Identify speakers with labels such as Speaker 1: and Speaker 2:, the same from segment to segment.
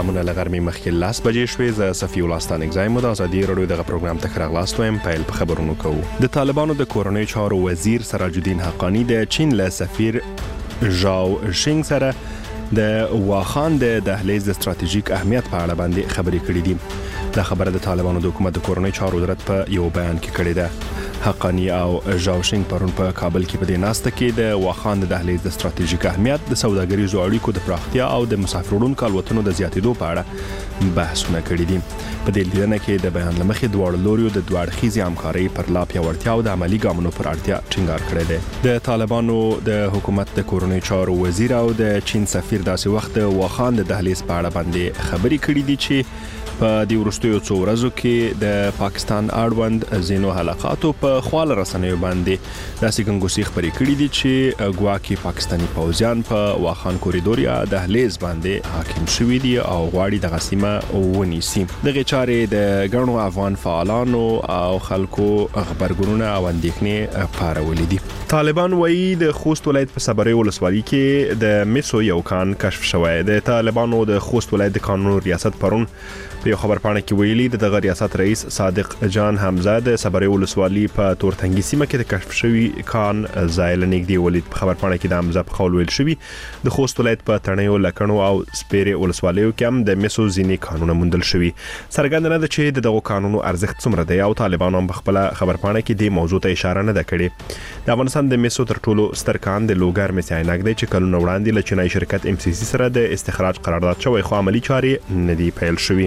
Speaker 1: سلامونه لغرمې مخکې 10 بجې شوې. زه صفي الله ستانک زایم د ازادي رادیو دغه پروګرام ته راغلاست وایم. پیل په خبرونو کوو. د طالبانو د کورنۍ چارو وزیر سراج الدین حقانی د چین له سفیر ژاو شینګ سره د واخان د دهلیز د استراتیژیک اهمیت په اړه باندې خبرې کړې دي. دا خبره د طالبانو د حکومت د کورنۍ چارو وزارت په یو بیان کې کړې ده. حقانی او ژاو شینګ پرون په کابل کې په دې ناسته کې د واخان د دهلیز د استراتیژیک اهمیت، د سوداګریزو اړیکو د پراختیا او د مسافروړونکو الوتنو د زیاتېدو په اړه بحثونه کړي دي. په دې لیدنه کې د بیان لمخې دواړو لوريو د دوه اړخیزې همکارۍ پر لا پیاوړتیا او د عملي ګامونو پر اړتیا ټینګار کړی دی. د طالبانو د حکومت د کورنۍ چارو وزیر او د چین سفیر داسې وخت د واخان د دهلیز په اړه باندې خبرې کړې دي چې په دې وروستیو څو ورځو کې د پاکستان اړوند ځینو حلقاتو په خواله رسنیو باندې داسې ګنګوسې خبرې کړې دي چې ګواکې پاکستاني پوځیان په واخان کوریډور یا دهلیز باندې حاکم شوي دي او غواړي دغه سیمه ونیسي. دغه چارې د ګڼو افغان فعالانو او خلکو خبرګونونه او اندېښنې پارولې دي. طالبان وایي د خوست ولایت په صبري ولسوالۍ کې د میسو یو کان کشف شوی. د طالبانو د خوست ولایت د قانون ریاست پرون په یو خبرپاڼه کې ویلي د دغه ریاست رئیس صادق جان حمزه د صبري ولسوالۍ په تورتنګي سیمه کې د کشف شوی کان ځای لنګدي ولید. په خبرپاڼه کې د حمزه په قول ویل شوی د خوست ولایت په تڼیو لکڼو او سپیري ولسوالیو کې هم د میسو ځینې قانونه موندل شوی. څرګنده نه ده چې دغه قانونو ارزښت څومره دی او طالبانو هم په خپل خبرپاڼه کې د موضوع ته اشاره نه ده کړې. د افغانستان د میسو تر ټولو ستر کان د لوګر مس عینک دی چې کلونه وړاندې له چینایي شرکت MCC سره د استخراج قرارداد شوی خو عملی چارې نه دی پیل شوی.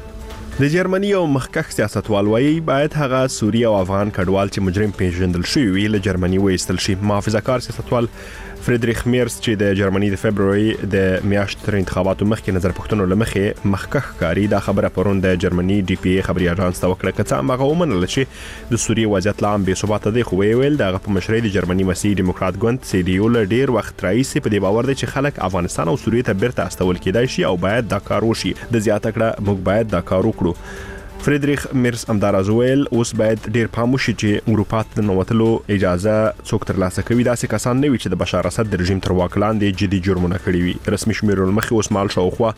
Speaker 1: د جرمني او مخکښ سیاستوال وایي باید هغه سوری او افغان کډوال چې مجرم پیژندل شوی وي له جرمني وایستل شي. محافظه کار سیاستوال فریدریخ میرز چې د جرمني د فبرवरी د میاشتې تر انتخاباتو مخکې نظر پوښتنو لمخې مخکښ کاری دا خبره پرون د جرمني DPA خبري اژانس ته وکړه. که څه هم هغه ومنله چې د سوریې وضعیت لا هم بې ثباته دی، خو ویل دغه په مشرۍ د جرمني مسیحي دیموکرات ګوند CDU له ډیر وخت راهیسې په دې باور دی چې خلک افغانستان او سوریې ته بیرته استول کېدای شي او باید دا کار وشي. د زیاته کړه موږ باید دا کار وکړو. فریدریخ میرز امدارز ویل اوس باید ډیر پام وشي چې اروپا ته نوتلو اجازه څوک ترلاسه کوي. داسې کسان نه وي چې د بشار اسد د رژیم تر واک لاندې جدي جرمونه کړي وي. رسمي شمیرو مخې اوس مال شاوخوا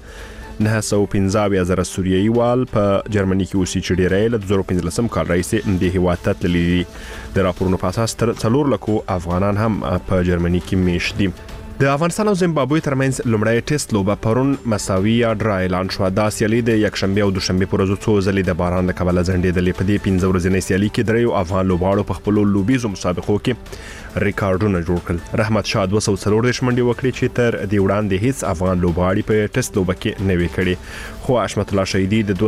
Speaker 1: 915,000 سوریایي وال په جرمني کې اوسي چې ډیری له 2015 کال راهیسې د هیواد ته تللي دي. د راپورونو په اساس تر 4 لکو افغانان هم په جرمني کې میشت دي. د افغانستان او زیمبابوې ترمنځ لومړی ټیسټ لوبه پرون مساوي یا ډرای اعلان شو. دا سیالي د یکشنبه او دوشنبه پر ورځو څو ځلې د باران له کبله ځنډېدلې. په دې 15 ورځې سیالي کې دریو افغان لوبغاړو په خپل لوبیزو مسابقو کې ریکارډونه جوړ کړل. رحمت شاه 240 منډې وکړې چې تر دې وړاندې هیڅ افغان لوبغاړي په ټیسټ لوبه کې نه وی کړي. خو حشمت الله شهیدی د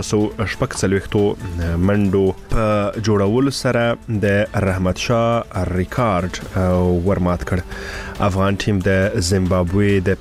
Speaker 1: 240 منډو په جوړولو سره د رحمت شاه ریکارډ ورمات کړ. افغان ټیم د زیمبابوې د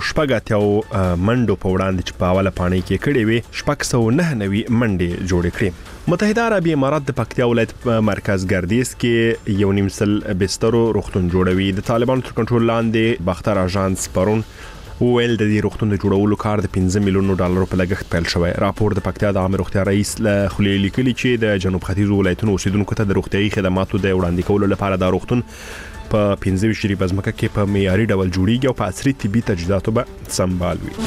Speaker 1: 580 منډو په وړاندې چې په اوله پاڼۍ کې کړې وي 699 منډې جوړې کړې. متحده عربي امارات د پکتیا ولایت په مرکز ګردیز کې یو نیم سل بسترو روغتون جوړوي. د طالبانو تر کنټرول لاندې باختر اژانس پرون ویل د دې روغتون د جوړولو کار د 15 میلیون ډالر په لګښت پیل شوی. راپور د پکتیا د عامه روغتیا رئیس له خلیل لیکلي چې د جنوب ختیځ ولایتونو اوسیدونکو ته د روغتیايي خدماتو د وړاندې کولو لپاره دا روغتون په 15 شریبه ځمکه کې په معیاري ډول جوړیږي او په عصري طبي تجهیزاتو به سمبال وي.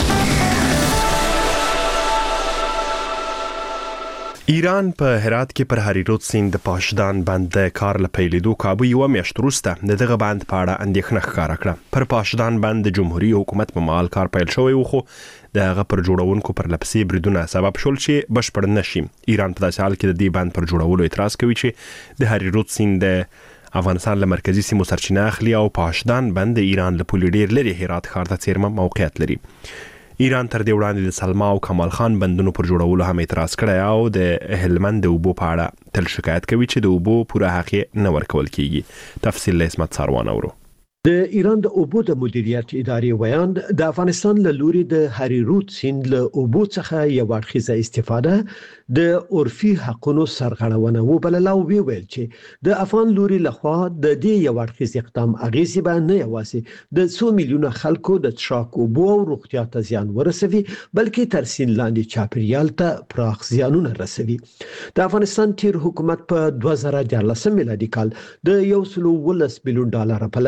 Speaker 1: ایران په هرات کې پر هریرود سیند د پاشدان بند د کار لپیلیدو کابو یو میاشت وروسته دغه بند په اړه اندېښنه ښکاره کړه. پر پاشدان بند د جمهوریت حکومت په مال کار پیل شوی و خو د هغه پر جوړونکو پر لپسې بریدونه سبب شول چې بشپړ نشي. ایران په داسې حال کې د دې بند پر جوړولو اعتراض کوي چې د هریرود سیند د افغانستان له مرکزی سیمو سرچینه اخلي او پاشدان بند د ایران له پولې ډیر لري هرات ښار ته څیرمه موقعیت لري. ایران تر دې وړاندې د سلما او کمال خان بندونو پر جوړولو هم اعتراض کړی او د هلمند د اوبو په اړه تل شکایت کوي چې د اوبو پوره حق نه ورکول کیږي. تفصیل له اسمت ساروان اورو.
Speaker 2: د ایران د اوبو د مدیریت ادارې ویاند د افغانستان له لوري د هریرود سیند له اوبو څخه یو اړخیزه استفاده د عرفي حقونو سرغړونه وبلله او ویل چې د افغان لوري لخوا د دې یو اړخیز اقدام اغیزه به نه یوازې د 100 میلیونه خلکو د څښاک اوبو او روغتیا ته زیان ورسوي بلکې تر سیند لاندې چاپیریال ته پراخ زیانونه رسوي. د افغانستان تیر حکومت په 2014 میلادي کال د $110 بلین په لګښت په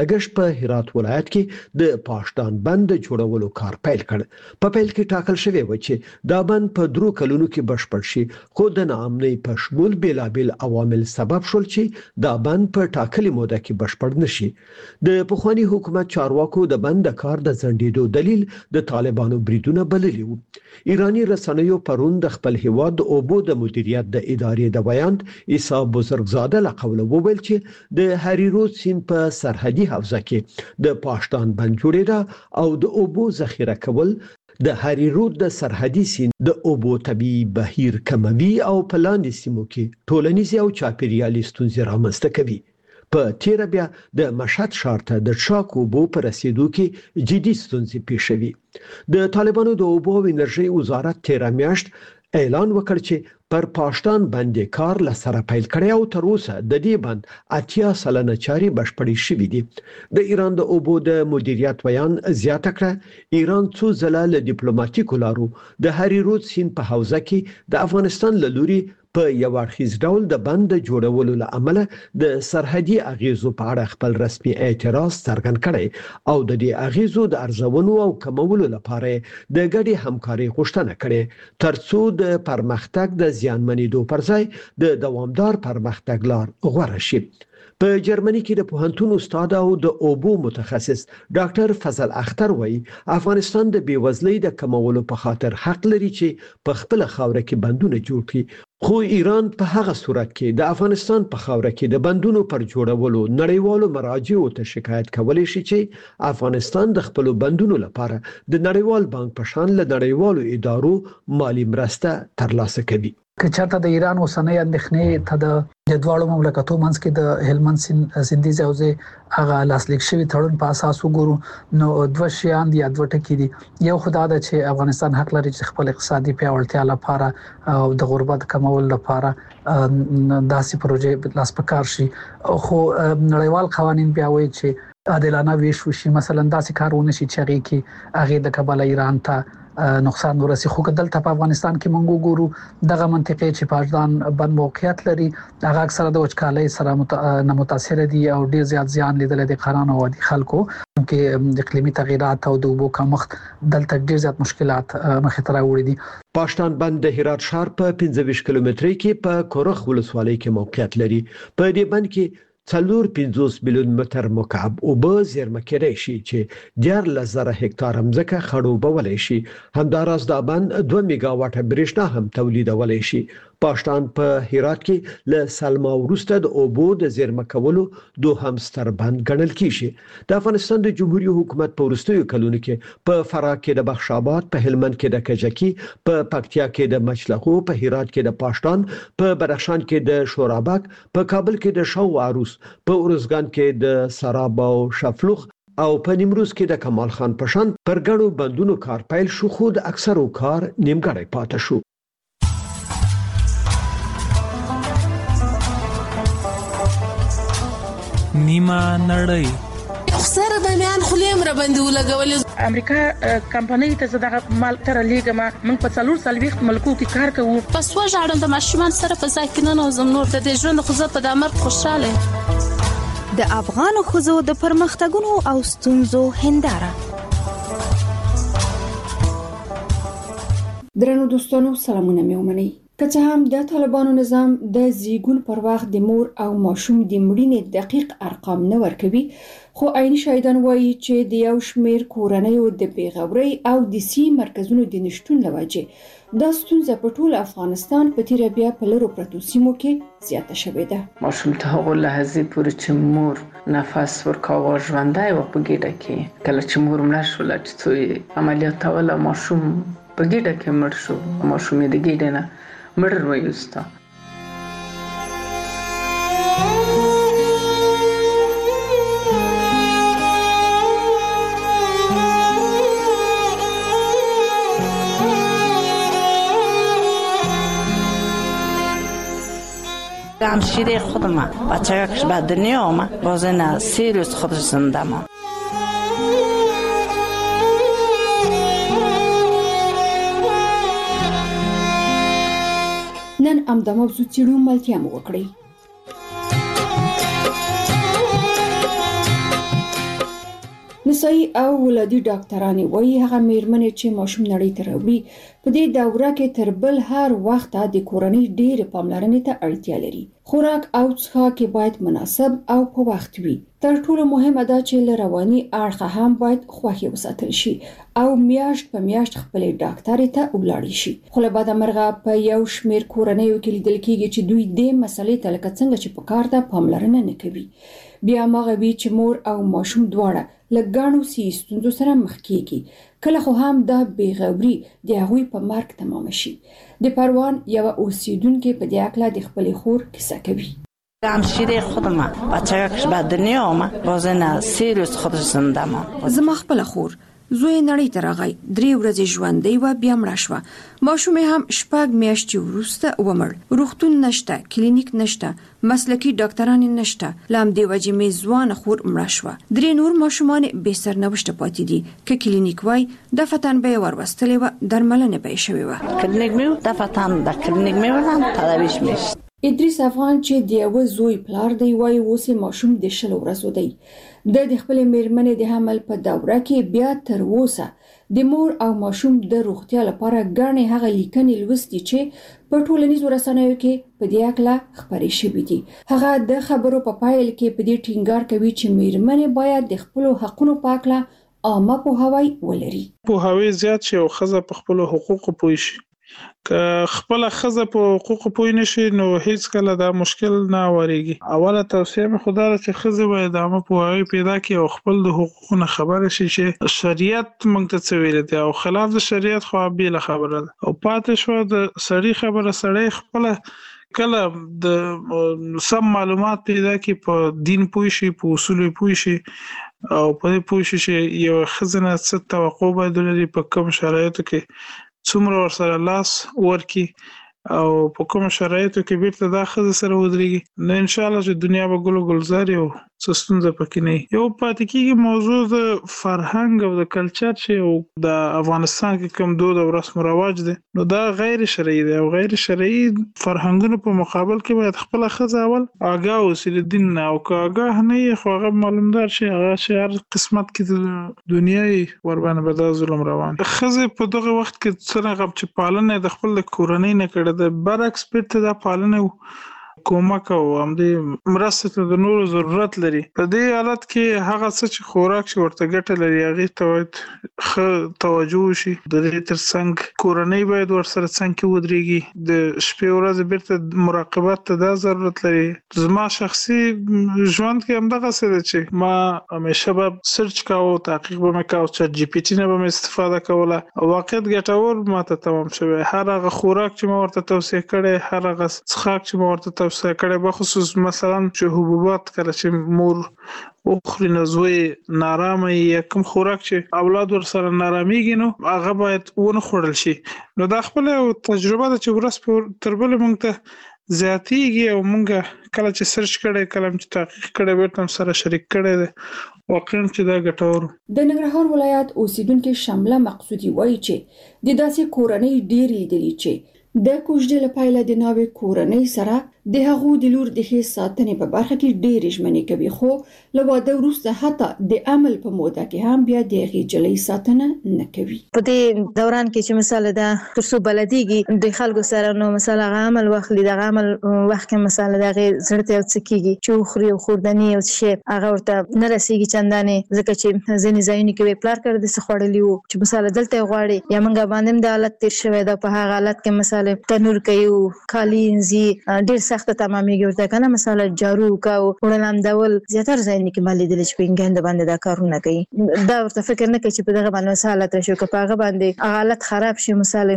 Speaker 2: په هرات ولایت کې د پاشتان بند جوړولو کار پیل کړ. په پیل کې ټاکل شوی و چې دا بند په 3 کلونو کې بشپړ شي، خو د ناامنۍ په شمول بیلابل عوامل سبب شول چې دا بند په ټاکلي موده کې بشپړ نشي. د پخوانی حکومت چارواکو د بند کار د ځنډېدو دلیل د طالبانو بریدونه بللی وو. ایرانی رسنیو پرون د خپل هیواد د اوبو د مدیریت د ادارې د ویاند عیسی بزرگزاده له قوله وویل چې د هریرود سیند په سرحدي حوزه کې د پاشتان بند جوړېده او د اوبو ذخیره کول د هریرود د سرحدي سیند د اوبو طبيعي بهیر کموي او په لاندې سیمو کې ټولنیز او چاپیریالي ستونزې رامنځته کوي. په تیر بیا د مشهد ښار ته د څاکو اوبو پر رسیدو کې جدي ستونزې پیښوي. د طالبانو د اوبو او انرژي وزارت تیر میاشت اعلان وکړ چې پر پاشتان باندې کار لسره پیل کړی او تر اوسه د دې بند 80% چاري بشپړې شوې دي. د ایران د اوبو د مدیریت ویان زیاته کړه ایران څو ځله له ډیپلوماټیکو لارو د هریرود سیند په حوزه کې د افغانستان له لوري په یو اړخیز ډول د بند جوړولو لامل د سرحدي اغیزو په اړه خپل رسمي اعتراض څرګند کړي او د دې اغیزو د ارزونې او کمولو لپاره د ګډي همکاري غوښتنه کړي ترڅو د پرمختګ د زیانمنېدو پر ځای د دوامدار پرمختګ لار غوره شي. په جرمني کې د پوهنتون استاد او د اوبو متخصص ډاکټر فضل اختر وایي افغانستان د بیوزلۍ د کمولو په خاطر حق لري چې په خپل خاوره کې بندونه جوړ کړي، خو ایران په هغه صورت کې د افغانستان په خاوره کې د بندونو پر جوړولو نړیوالو مراجعو ته شکایت کولی شي چې افغانستان د خپل بندونو لپاره د نړیوال بانک په شان له نړیوالو ادارو مالی مرسته ترلاسه کوي.
Speaker 3: که چېرته د ایران اوسنۍ اندېښنې ته د دواړو مملکتو منځ کې د هلمند سیندي حوزې هغه لاسلیک شوی تړون په اساس وګورو نو دوه شیان دي، دوه ټکي دي. یو خدای دا چې افغانستان حق لري چې خپل اقتصادي پیاوړتیا لپاره او د غربت کمول لپاره داسې پروژې لاس پکار شي، خو نړیوال قوانین بیا وایي چې عادلانه ویش وشي. مثلا داسې کارونه شي چې هغه د کابل ایران ته نقصان ورسي. خو دلته په افغانستان کې مونږ وګورو دغه منطقې چې پاشدان بند موقعیت لري هغه اکثره د وچکالۍ سره نه متاثر دي او ډیر زیات زیان لیدل دي قران او دي خلکو کې اقلیمي تغیرات او د اوبو کمښت دلته ډیر زیات مشکلات مخې ته راوړي دي.
Speaker 2: پاشتان بند د هرات ښار په 25 کیلومترۍ کې په کورخ ولسوالۍ کې موقعیت لري. په دې بند کې 450 میلیون متر مکعب اوبه زیرمه کېدای شي چې 14,000 هکتار ځمکه خړوبولای شي. همداراز دا بند 2 میگا واټه برېښنا هم تولیدولای شي. پاشتان په هرات کې له سلما وروسته د اوبو د زیرمه کولو دوهم ستر بند ګڼل کیږي. د افغانستان د جمهوریت حکومت په وروستیو کلونو کې په فراه کې د بخش آباد، په هلمند کې د کجکی، په پکتیا کې د مچلغو، په هرات کې د پاشتان، په بدخشان کې د شورابک، په کابل کې د شو عروس، په ارزګان کې د سراب او شفلوخ او په نیمروز کې د کمال خان پشان پر ګڼو بندونو کار پیل شو، خو د اکثرو کار نیمګړی پاتې شو.
Speaker 4: نیمه نړۍ
Speaker 5: سره د میان خلیم را باندې ولګول.
Speaker 6: امریکا کمپنۍ ته زده مال تر لیګما من په 440 ملکو کې کار کوو.
Speaker 5: پس وژاړم د ماشومان سره په ځای کې نه نوزم نور د دې ژوند خو زه په دامر خوشاله.
Speaker 7: د افغان خوځو د پرمختګونو او ستونزو هنداره.
Speaker 8: درنو دوستانو سلامونه مې ومنئ. که څه هم د طالبانو نظام د زیګون پر وخت د مور او ماشوم د مړینې دقیق ارقام نه ورکوي، خو عیني شاهدان وایي چې د یو شمېر کورنیو د بیغورۍ او د سی مرکزونو د نشټون لوجې دا ستونزه په ټول افغانستان په تیر بیا په لرو پرتو سیمو کې زیاته شوې ده.
Speaker 9: ماشوم ته هغه لحظې پورې چې مور نفس ورکاوه ژوندی و په ګېډه کې، کله چې مور مړه شوله چې څو عملیات ولا ماشوم په ګېډه کې مړ شو، ماشوم یې د ګېډې نه مړ وایسته.
Speaker 10: همشیره خودم بچه‌اش به دنیا آمد، باز نه 3 روز خودش زنده ماند.
Speaker 8: نن همدا موضوع څېړو ملتیا مو وکړئ. نسایي او ولادي ډاکټرانې وایي هغه میرمنې چې ماشوم نړۍ ته راوړي په دې دوره کې تر بل هر وخت د کورنۍ ډېر پاملرنې ته اړتیا لري. خوراک او څښاک باید مناسب او په وخت وي. تر ټولو مهمه ده چې له رواني اړخه هم باید خوښي وساتل شي او میاشت په میاشت خپل ډاکټر ته ولاړ شي. خو له بده مرغه په یو شمېر کورنیو کې لیدل کېږي چې دوی دې مسلې ته لکه څنګه چې په کار ده پاملرنه نه کوي. بیا ماغه وی چې مور او ماشوم دواړه لګانو ستونزو سره مخ کیږي. کله خو هم دا بیغوري د هغوی په مرګ تمام شي. د پروان یو اوسیدونکو په دې اړه د خپل خور کیسه کوي.
Speaker 10: همشیره خودم بچه‌اش به دنیا آمد بازن 3 روز خودش زنده ماند.
Speaker 11: زما خپل خور زوی نړۍ ته راغی 3 ورځې ژوندۍ و بیا مړه شوه. ماشوم هم 4 میاشتې وروسته ومړ. روغتون نشته، کلینیک نشته، مسلکی ډاکټران نشته. لام دی وجې مې ځوان خور مړه شوه. 3 نور ماشومان به سرنوشت پاتې دي. ک کلینیک وای دفتن به ورواستلې و درملنه به شوی و.
Speaker 10: کلینیک مې دفتن د کلینیک مې وران تداویش میشه.
Speaker 8: ادریس افغان چې د یو زوی پلار دی وای اوس ماشوم د 10 ورځو دی. د خپل میرمنې د حمل په دوره کې بیا تر اوسه د مور او ماشوم د روغتیا لپاره ګڼې هغه لیکنې لوستي چې په ټولنیزو رسنیو کې په دې اړه خبرې شوې دي. هغه د خبرو په پایل کې په دې ټینګار کوي چې میرمنې باید د خپل حقونو په اړه عامه پوهاوی ولري.
Speaker 12: پوهاوی زیات شي او ښځه په خپل حقوقو پوه شي. که خپل ښځه په حقوقو پوه نشي نو هیڅ کله دا مشکل نه وريږي. اوله توصیه مې خدای ته چې ښځه باید عامه پوهاوی پیدا کړي او خپل د حقوقو نه خبر شي چې شریعت موږ ته څه ویل دي او خلاف د شریعت خو به خبره ده. او پاتې شو د سړي خبره سړی خپل کله د سم معلومات پیدا کړي په دین پوه شي په اصول پوه شي او په پوه شي چې یو خزنه څه توقع باید لري په کوم شرایطو کې څومره ورسره لاس ورکی او په کوم شرایطو کې بیرته د خزه سره ودرېږي نو ان شاء الله چې دنیا به ګل ګلزار او څه پکې نه یو پاتې کېږي. موضوع د فرهنګ او د کلچر چې د افغانستان کې کوم دود او رسم او رواج دي نو دا غیر شرعي دي او غیر شرعي فرهنګونو په مقابل کې باید خپل خزه اول آگاه اوسي د دین او که آگاه نه خو هغه معلومدار شي هغه هر قسمت کې د دنیاي ور باندې به د ظلم روان. خزه په دغه وخت کې څنګه چې پالنه د خپل کورنۍ نه کړه د برعکس بیرته د پالنه کومک او هم د مرسته ته د نورو ضرورت لري. په دې حالت کې هغه څه چې خوراک چې ورته ګټه لري هغه ته باید توجه شي. د دې ترڅنګ کورنۍ باید ورسره څنګه ودرېږي. د شپې ورځې بیرته مراقبت ته د ضرورت لري. زما شخصي ژوند کې هم دغه څه ده چې ما همیشه به سرچ کاوه تحقیق به مې کاوه چټ جی پی ټي نه به مې استفاده کوله او واقعیت ګټور ماته تمام شوی. هر هغه خوراک چې ما ورته توصیه کړی هر هغه څښاک چې ما ورته توصیه کړی به خصوص مثلا چې حبوبات کله چې مور اخري نزوي نارامه یا کوم خوراک چې اولاد ور سره نارامیږي نو هغه باید ونه خوړل شي. نو دا خپل تجربه ده چې ورس تر بل موږ ته زیاتیږي او موږ کله چې سرچ کړي کله چې تحقیق کړي ورته سره شریک کړي واقعا چې دا ګټور.
Speaker 8: د ننګرهار ولایت اوسیدونکو شامله مقصودی وایي چې د داسې کورنۍ ډېر لیدلې چې د کوژدې لپاره د ناوې کورنۍ سره د هغو د لور د ښه ساتنې په برخه کې ډېر ژمنې کوي خو له واده وروسته حتی د عمل په موده کې هم بیا د هغې جلۍ ساتنه نه کوي.
Speaker 13: په دې دوران کې چې مثلا د ترڅو بلدیږي د خلکو سره نو مثلا عمل واخلي د عمل وخت کې مثلا د زړه ته څه کیږي چې خوري او خوردنی او شی هغه ورته نه رسیږي چندانې ځکه چې ځینې ځایونه کې پلار کړ د څه خوړلی وو چې مثلا دلته غواړي یا منګه باندې د حالت تیر شوی دا په هغه حالت کې مثلا تنور کوي کالینزي ډېر سخت تمامېږي ورته کنه مثلا جارو کاو وړلام دول زیاتره ځینې کې مالې د لچپینګند باندې دا کارونه کوي. دا ورته فکر نه کوي چې په دغه باندې حالت شو که په هغه باندې حالت خراب شي مثلا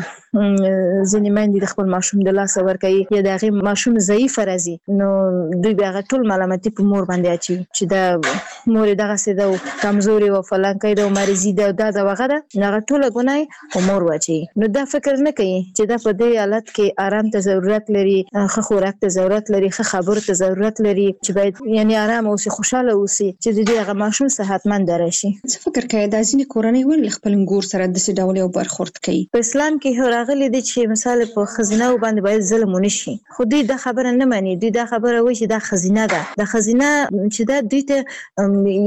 Speaker 13: ځینې مېندې د خپل ماشوم د لاس ور کوي یا د هغه ماشوم ضعیف راځي نو دوی بیا ټول ملامتي په مور باندې اچي چې دا مور دغه سده کمزوري او فلان کوي د مریضي دا وغیرہ هغه ټول ګناي او مور واچي. نو دا فکر نه کوي چې دا په دې حالت کې آرام ته ضرورت لري ښه خوراک ته ضرورت لري ښه خبرو ته ضرورت لري چې باید یعنی آرام او خوشاله اوسي چې د دې هغه ماشوم صحتمند راشي.
Speaker 8: څه فکر کوي د ځینې کورنۍ ولې خپل ګور سره د څه ډول یو برخورد کوي؟
Speaker 13: په اسلام کې راغلي دي چې مثلا په خزینه باندې باید ظلم ونشي خو دوی دا خبره نه مانی. دوی دا خبره وایي چې دا خزینه ده د خزینه چې دا دوی ته